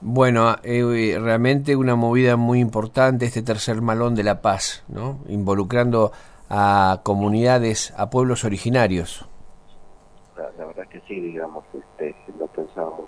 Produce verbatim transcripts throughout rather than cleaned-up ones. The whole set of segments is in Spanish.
Bueno, eh, realmente una movida muy importante este tercer Malón de la Paz, ¿no? Involucrando a comunidades, a pueblos originarios. La, la verdad que sí, digamos, este, no pensábamos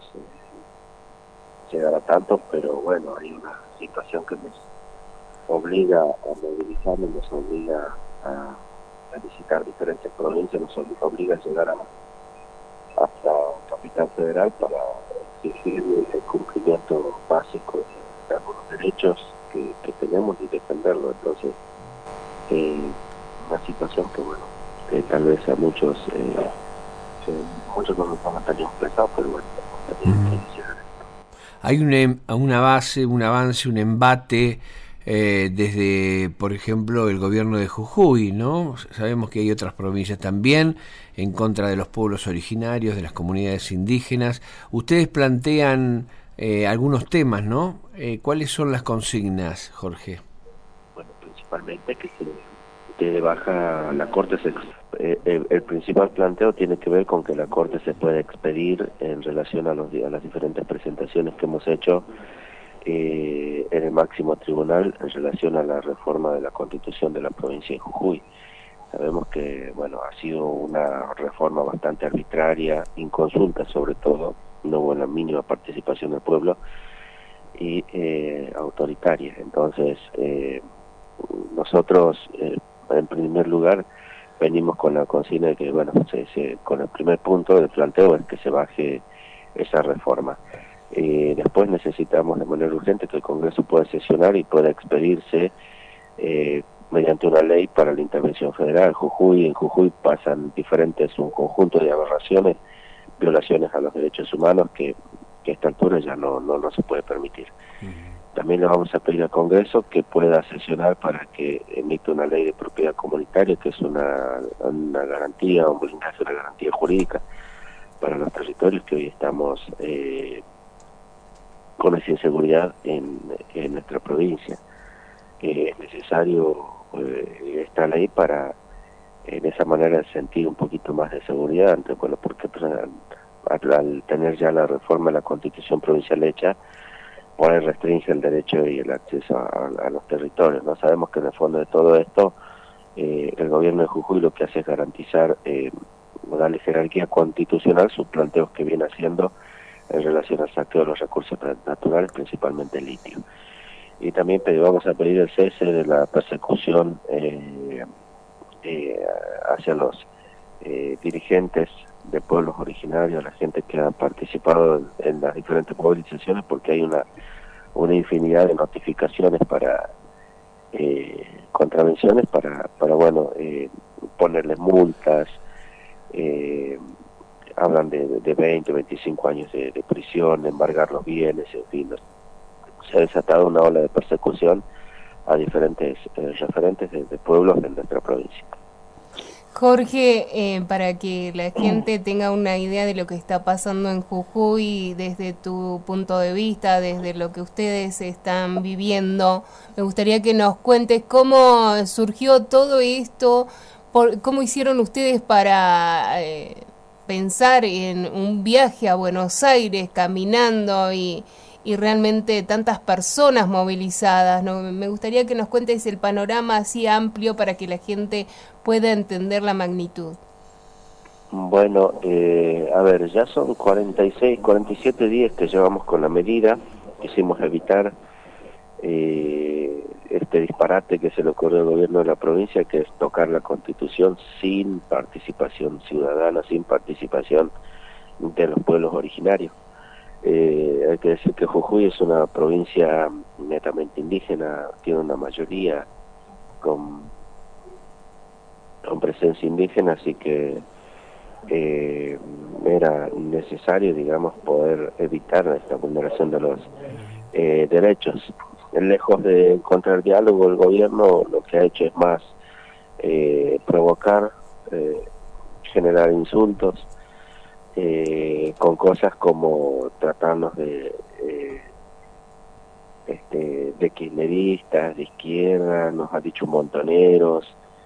eh, llegar a tanto, pero bueno, hay una situación que nos obliga a movilizarnos, nos obliga a, a visitar diferentes provincias, nos obliga a llegar a, hasta Capital Federal para exigir el cumplimiento básico de algunos derechos que, que tenemos y defenderlo. Entonces, eh, una situación que, bueno, que tal vez a muchos, eh, eh, muchos no nos van a estar expresados, pero bueno, tenemos que iniciar esto. Hay una, una base, un avance, un embate eh, desde, por ejemplo, el gobierno de Jujuy, ¿no? Sabemos que hay otras provincias también en contra de los pueblos originarios, de las comunidades indígenas. Ustedes plantean eh, algunos temas, ¿no? Eh, ¿Cuáles son las consignas, Jorge? Bueno, principalmente que se que baja la Corte, se, eh, el, el principal planteo tiene que ver con que la Corte se puede expedir en relación a, los, a las diferentes presentaciones que hemos hecho eh, en el máximo tribunal en relación a la reforma de la Constitución de la provincia de Jujuy. Sabemos que, bueno, ha sido una reforma bastante arbitraria, inconsulta sobre todo, no hubo la mínima participación del pueblo y eh, autoritaria. Entonces, eh, nosotros, eh, en primer lugar, venimos con la consigna de que, bueno, se, se, con el primer punto del planteo es que se baje esa reforma. Eh, después necesitamos de manera urgente que el Congreso pueda sesionar y pueda expedirse eh, mediante una ley para la intervención federal. Jujuy, en Jujuy pasan diferentes, un conjunto de aberraciones, violaciones a los derechos humanos que, que a esta altura ya no, no, no se puede permitir. También le vamos a pedir al Congreso que pueda sesionar para que emita una ley de propiedad comunitaria, que es una, una garantía, un blindaje, una garantía jurídica para los territorios que hoy estamos eh, con esa inseguridad en, en nuestra provincia. Eh, es necesario eh, esta ley para, en esa manera, sentir un poquito más de seguridad, entre, bueno, porque pues, al, al tener ya la reforma de la Constitución provincial hecha, por ahí restringe el derecho y el acceso a, a los territorios, ¿no? Sabemos que en el fondo de todo esto, eh, el gobierno de Jujuy lo que hace es garantizar, eh, darle jerarquía constitucional sus planteos que viene haciendo en relación al saqueo de los recursos naturales, principalmente el litio. Y también vamos a pedir el cese de la persecución eh, eh, hacia los eh, dirigentes de pueblos originarios, la gente que ha participado en, en las diferentes movilizaciones, porque hay una una infinidad de notificaciones para eh, contravenciones para para bueno eh, ponerles multas, eh, hablan de, de veinte, veinticinco años de, de prisión, embargar los bienes, en fin. Se ha desatado una ola de persecución a diferentes eh, referentes de, de pueblos de nuestra provincia. Jorge, eh, para que la gente tenga una idea de lo que está pasando en Jujuy, desde tu punto de vista, desde lo que ustedes están viviendo, me gustaría que nos cuentes cómo surgió todo esto, por, cómo hicieron ustedes para eh, pensar en un viaje a Buenos Aires caminando y, y realmente tantas personas movilizadas, ¿no? Me gustaría que nos cuentes el panorama así amplio para que la gente pueda entender la magnitud. Bueno, eh, a ver, ya son cuarenta y seis, cuarenta y siete días que llevamos con la medida. Quisimos evitar eh, este disparate que se le ocurrió al gobierno de la provincia, que es tocar la Constitución sin participación ciudadana, sin participación de los pueblos originarios. Eh, hay que decir que Jujuy es una provincia netamente indígena, tiene una mayoría con, con presencia indígena, así que eh, era necesario, digamos, poder evitar esta vulneración de los eh, derechos. Lejos de encontrar diálogo, el gobierno lo que ha hecho es más eh, provocar, eh, generar insultos, Eh, con cosas como tratarnos de eh, este, de kirchneristas, de izquierda, nos ha dicho montoneros,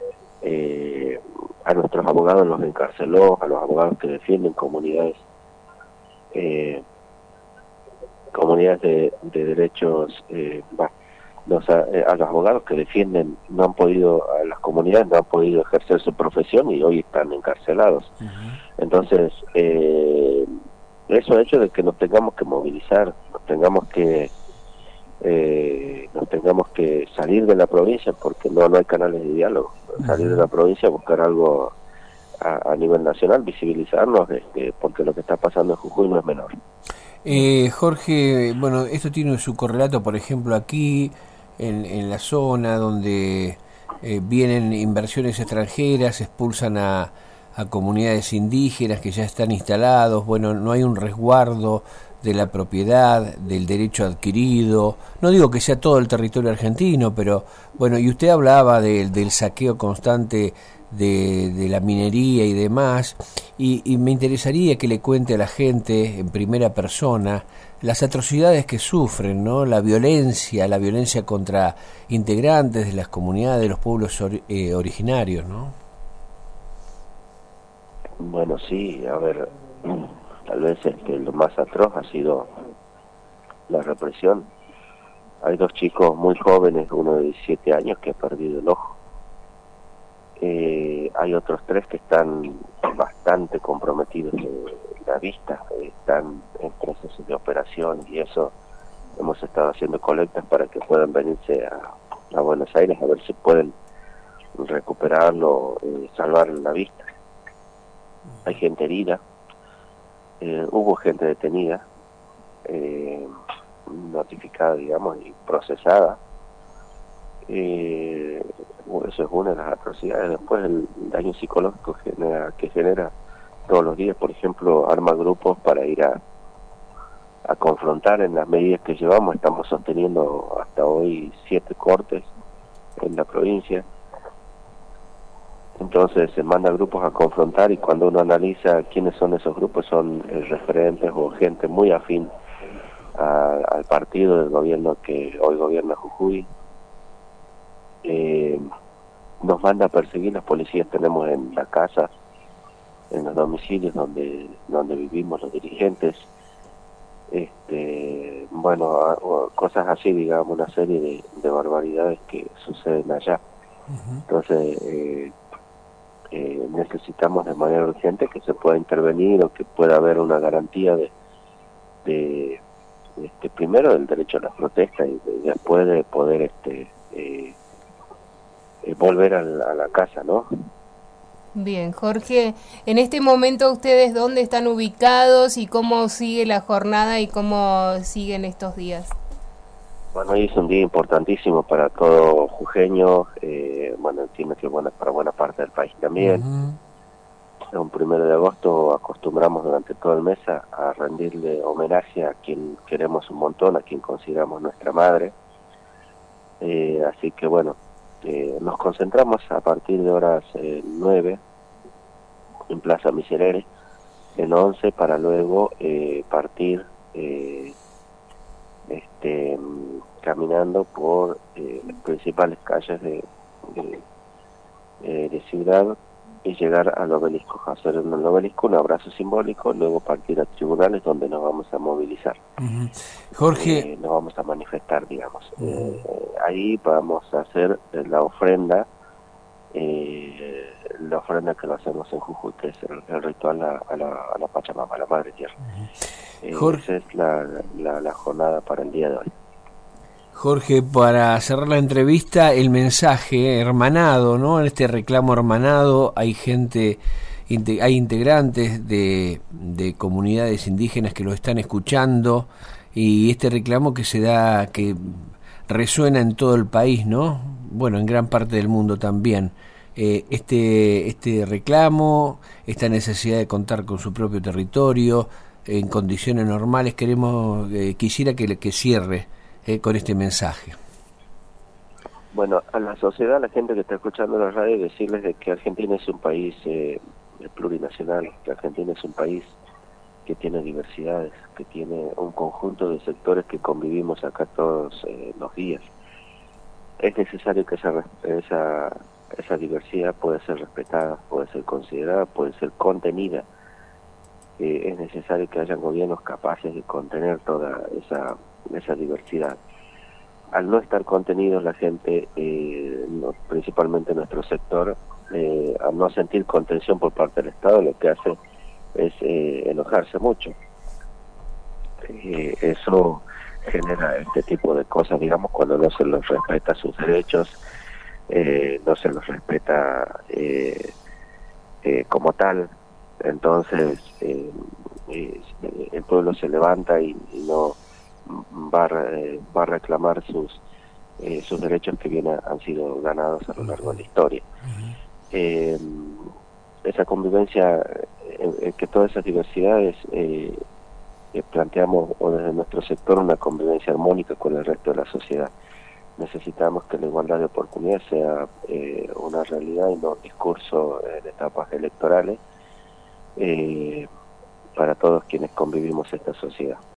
eh, a nuestros abogados los encarceló, a los abogados que defienden comunidades eh, comunidades comunidades de, de derechos, eh, bah, los, a, a los abogados que defienden no han podido, a las comunidades no han podido ejercer su profesión y hoy están encarcelados. Uh-huh. Entonces, eh, eso ha hecho de que nos tengamos que movilizar, nos tengamos que eh, nos tengamos que salir de la provincia porque no, no hay canales de diálogo, uh-huh. salir de la provincia, buscar algo a, a nivel nacional, visibilizarnos, este, porque lo que está pasando en Jujuy no es menor. Eh, Jorge, bueno, esto tiene su correlato, por ejemplo, aquí en, en la zona donde eh, vienen inversiones extranjeras, expulsan a, a comunidades indígenas que ya están instalados, bueno, no hay un resguardo de la propiedad, del derecho adquirido, no digo que sea todo el territorio argentino, pero bueno, y usted hablaba de, del saqueo constante de, de la minería y demás, y, y me interesaría que le cuente a la gente en primera persona las atrocidades que sufren, ¿no? La violencia, la violencia contra integrantes de las comunidades, de los pueblos or, eh, originarios, ¿no? Bueno, sí, a ver, tal vez este, lo más atroz ha sido la represión. Hay dos chicos muy jóvenes, uno de diecisiete años que ha perdido el ojo. Eh, hay otros tres que están bastante comprometidos en la vista, están en procesos de operación y eso hemos estado haciendo colectas para que puedan venirse a, a Buenos Aires a ver si pueden recuperarlo y eh, salvar la vista. Hay gente herida, eh, hubo gente detenida, eh, notificada, digamos, y procesada. Eh, eso es una de las atrocidades. Después el daño psicológico genera, que genera todos los días, por ejemplo, arma grupos para ir a, a confrontar en las medidas que llevamos. Estamos sosteniendo hasta hoy siete cortes en la provincia. Entonces se manda grupos a confrontar y cuando uno analiza quiénes son esos grupos, son eh, referentes o gente muy afín a, al partido del gobierno que hoy gobierna Jujuy. Eh, nos manda a perseguir, las policías tenemos en las casas, en los domicilios donde donde vivimos los dirigentes, este bueno, a, a, cosas así, digamos, una serie de, de barbaridades que suceden allá. Uh-huh. Entonces eh, eh, necesitamos de manera urgente que se pueda intervenir o que pueda haber una garantía de, de este, primero del derecho a la protesta y de, después de poder este eh, eh, volver a la, a la casa, ¿no? Bien, Jorge, en este momento ustedes dónde están ubicados y cómo sigue la jornada y cómo siguen estos días. Bueno, hoy es un día importantísimo para todo jujeño, eh, bueno, entiendo que bueno, para buena parte del país también. Uh-huh. Un primero de agosto acostumbramos durante todo el mes a, a rendirle homenaje a quien queremos un montón, a quien consideramos nuestra madre. Eh, así que bueno, eh, nos concentramos a partir de horas eh, nueve en Plaza Miserere, en once para luego eh, partir eh, este caminando por eh, las principales calles de, de, eh, de ciudad y llegar al obelisco, hacer en el obelisco un abrazo simbólico, luego partir a tribunales donde nos vamos a movilizar. Uh-huh. Jorge, eh, nos vamos a manifestar, digamos. Uh-huh. eh, ahí vamos a hacer la ofrenda, eh, la ofrenda que lo hacemos en Jujuy, que es el, el ritual a, a, la, a la Pachamama, a la Madre Tierra. Uh-huh. eh, Jorge, esa es la, la, la jornada para el día de hoy. Jorge, para cerrar la entrevista, el mensaje hermanado, ¿no? En este reclamo hermanado hay gente, hay integrantes de, de comunidades indígenas que lo están escuchando y este reclamo que se da, que resuena en todo el país, ¿no? Bueno, en gran parte del mundo también. Eh, este, este reclamo, esta necesidad de contar con su propio territorio, en condiciones normales, queremos, eh, quisiera que, que cierre Eh, con este mensaje. Bueno, a la sociedad, a la gente que está escuchando la radio, decirles de que Argentina es un país eh, plurinacional, que Argentina es un país que tiene diversidades, que tiene un conjunto de sectores que convivimos acá todos eh, los días. Es necesario que esa, esa, esa diversidad pueda ser respetada, puede ser considerada, puede ser contenida. Eh, es necesario que hayan gobiernos capaces de contener toda esa esa diversidad. Al no estar contenidos la gente, eh, no, principalmente nuestro sector, eh, al no sentir contención por parte del Estado, lo que hace es eh, enojarse mucho. Eh, eso genera este tipo de cosas, digamos, cuando no se les respeta sus derechos, eh, no se los respeta eh, eh, como tal. Entonces eh, eh, el pueblo se levanta y, y no va a, eh, va a reclamar sus eh, sus derechos que bien ha, han sido ganados a lo largo de la historia. Eh, esa convivencia, eh, eh, que todas esas diversidades, eh, eh, planteamos o desde nuestro sector una convivencia armónica con el resto de la sociedad. Necesitamos que la igualdad de oportunidades sea eh, una realidad y no un discurso en etapas electorales, eh, para todos quienes convivimos en esta sociedad.